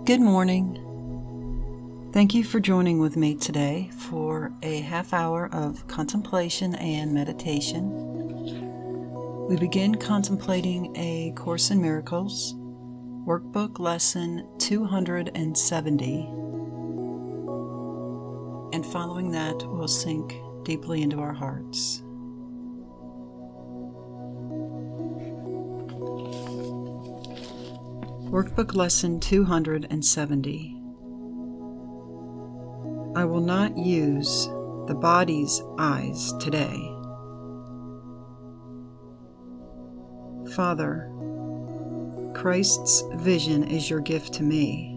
Good morning. Thank you for joining with me today for a half hour of contemplation and meditation. We begin contemplating A Course in Miracles, Workbook Lesson 270, and following that we'll sink deeply into our hearts. Workbook Lesson 270. I will not use the body's eyes today. Father, Christ's vision is your gift to me,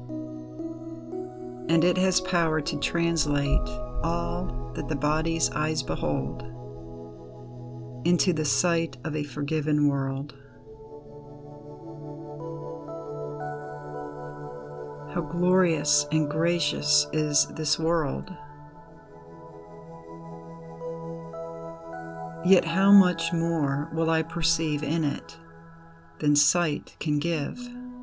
and it has power to translate all that the body's eyes behold into the sight of a forgiven world. How glorious and gracious is this world. Yet how much more will I perceive in it than sight can give?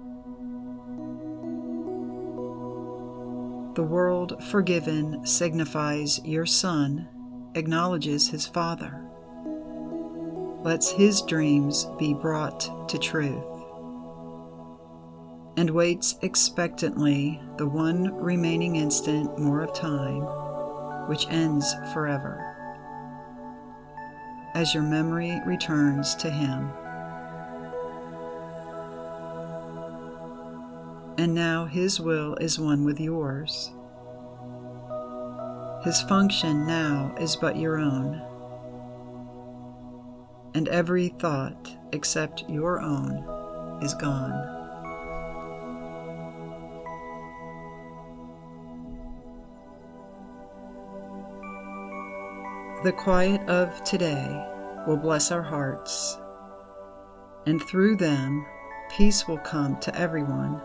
The world forgiven signifies your Son acknowledges his Father, lets his dreams be brought to truth, and waits expectantly the one remaining instant more of time, which ends forever, as your memory returns to him. And now his will is one with yours. His function now is but your own, and every thought except your own is gone. The quiet of today will bless our hearts, and through them peace will come to everyone.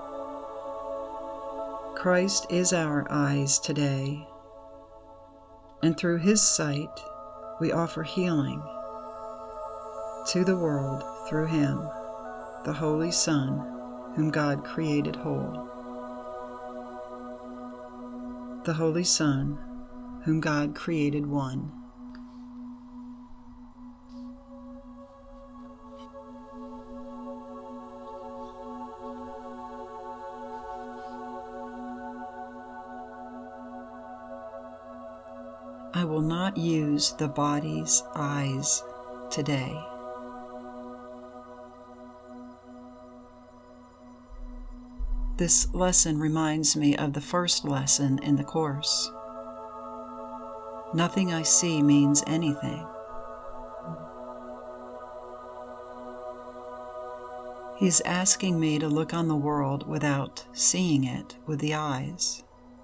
Christ is our eyes today, and through his sight we offer healing to the world through him, the Holy Son, whom God created whole. The Holy Son, whom God created one. I will not use the body's eyes today. This lesson reminds me of the first lesson in the Course. Nothing I see means anything. He's asking me to look on the world without seeing it with the eyes,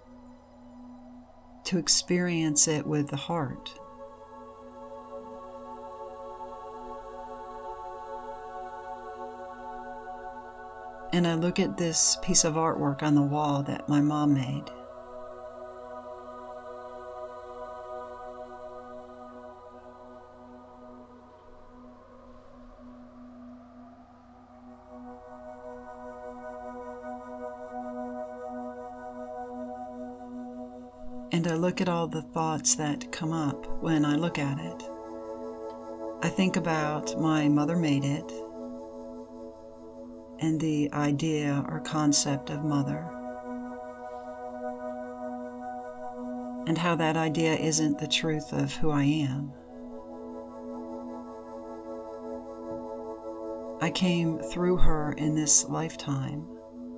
to experience it with the heart. And I look at this piece of artwork on the wall that my mom made. And I look at all the thoughts that come up when I look at it. I think about my mother made it, and the idea or concept of mother, and how that idea isn't the truth of who I am. I came through her in this lifetime.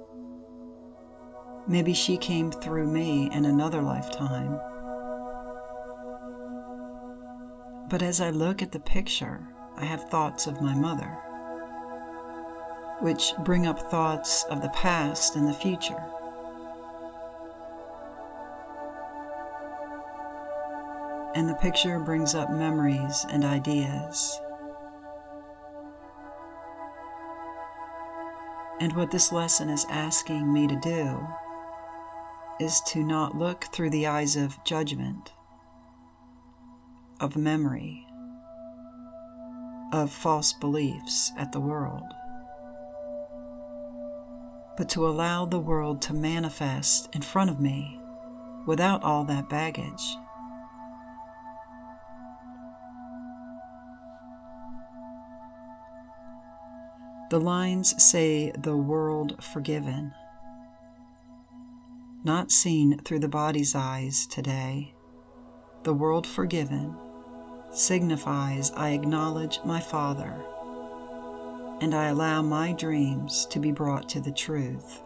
Maybe she came through me in another lifetime. But as I look at the picture, I have thoughts of my mother, which bring up thoughts of the past and the future. And the picture brings up memories and ideas. And what this lesson is asking me to do is to not look through the eyes of judgment, of memory, of false beliefs at the world, but to allow the world to manifest in front of me without all that baggage. The lines say the world forgiven, not seen through the body's eyes today. The world forgiven signifies I acknowledge my Father, and I allow my dreams to be brought to the truth.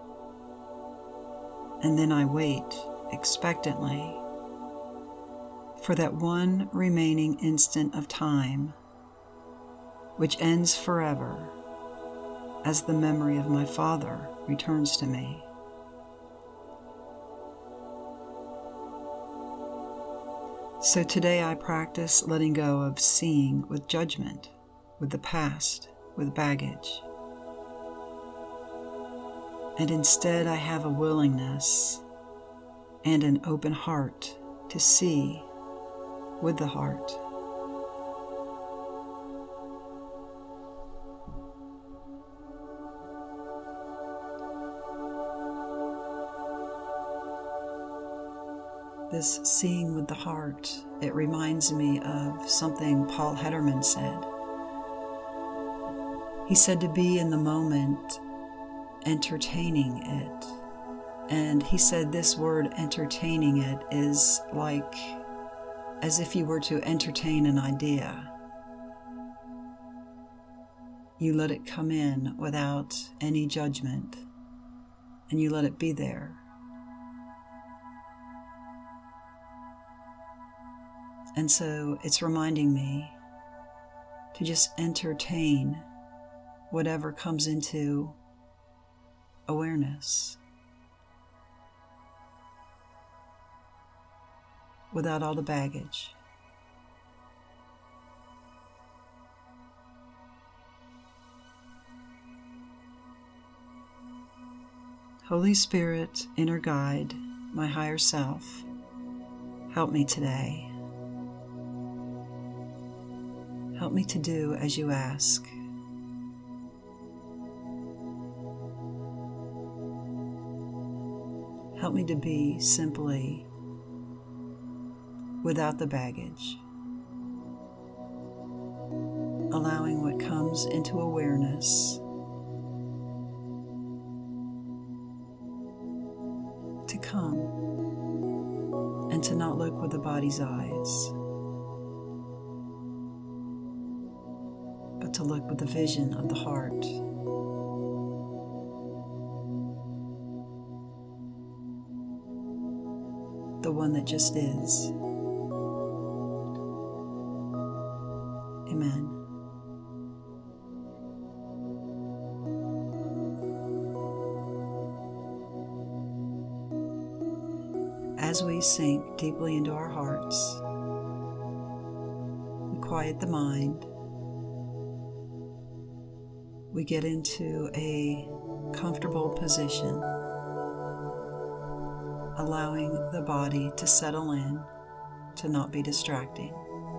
And then I wait expectantly for that one remaining instant of time, which ends forever as the memory of my Father returns to me. So today I practice letting go of seeing with judgment, with the past, with baggage. And instead I have a willingness and an open heart to see with the heart. This seeing with the heart, it reminds me of something Paul Hederman said. He said to be in the moment, entertaining it. And he said this word, entertaining it, is like as if you were to entertain an idea. You let it come in without any judgment, and you let it be there. And so it's reminding me to just entertain whatever comes into awareness without all the baggage. Holy Spirit, inner guide, my higher self, help me today. Help me to do as you ask. Help me to be simply without the baggage, allowing what comes into awareness to come and to not look with the body's eyes, but to look with the vision of the heart. The one that just is. Amen. As we sink deeply into our hearts, we quiet the mind. We get into a comfortable position, allowing the body to settle in, to not be distracting.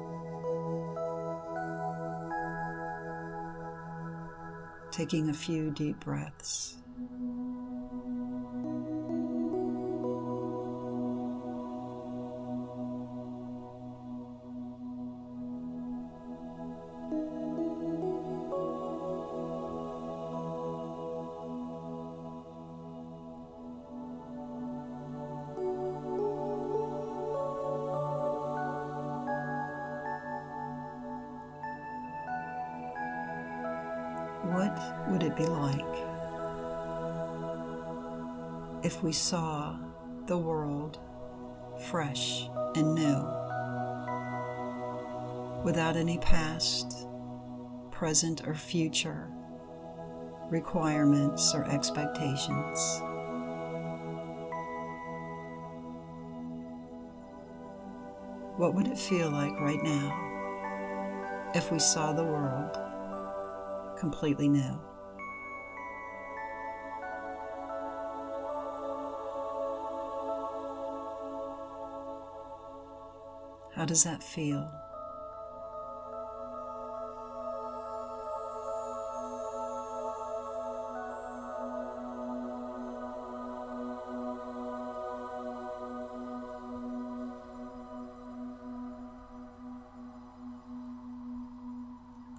Taking a few deep breaths. What would it be like if we saw the world fresh and new, without any past, present, or future requirements or expectations? What would it feel like right now if we saw the world completely new? How does that feel?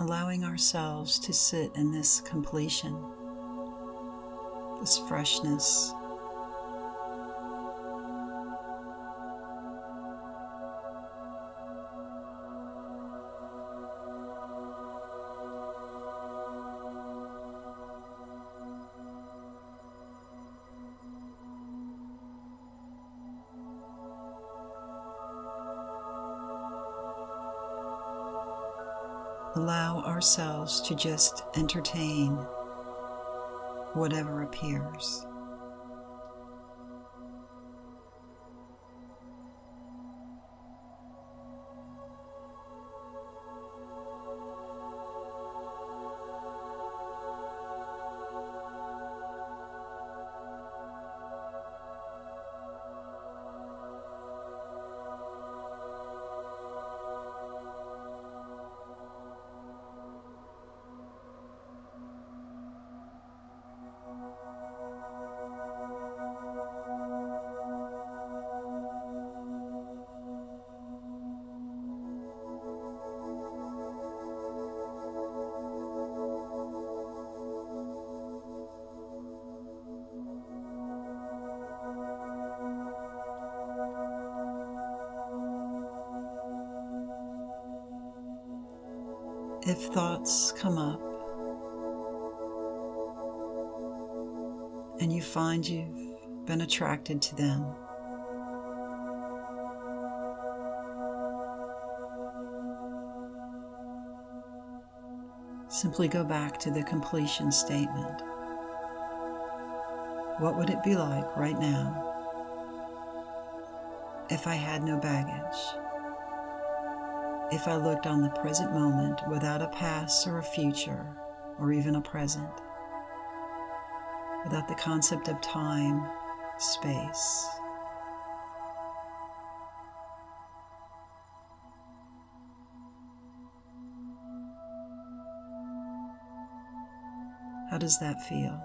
allowing ourselves to sit in this completion, this freshness. Allow ourselves to just entertain whatever appears. If thoughts come up and you find you've been attracted to them, simply go back to the completion statement. What would it be like right now if I had no baggage? If I looked on the present moment without a past or a future or even a present, without the concept of time, space. How does that feel?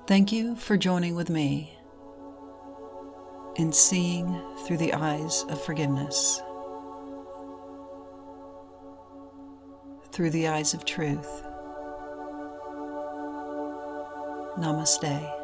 Thank you for joining with me in seeing through the eyes of forgiveness, through the eyes of truth. Namaste.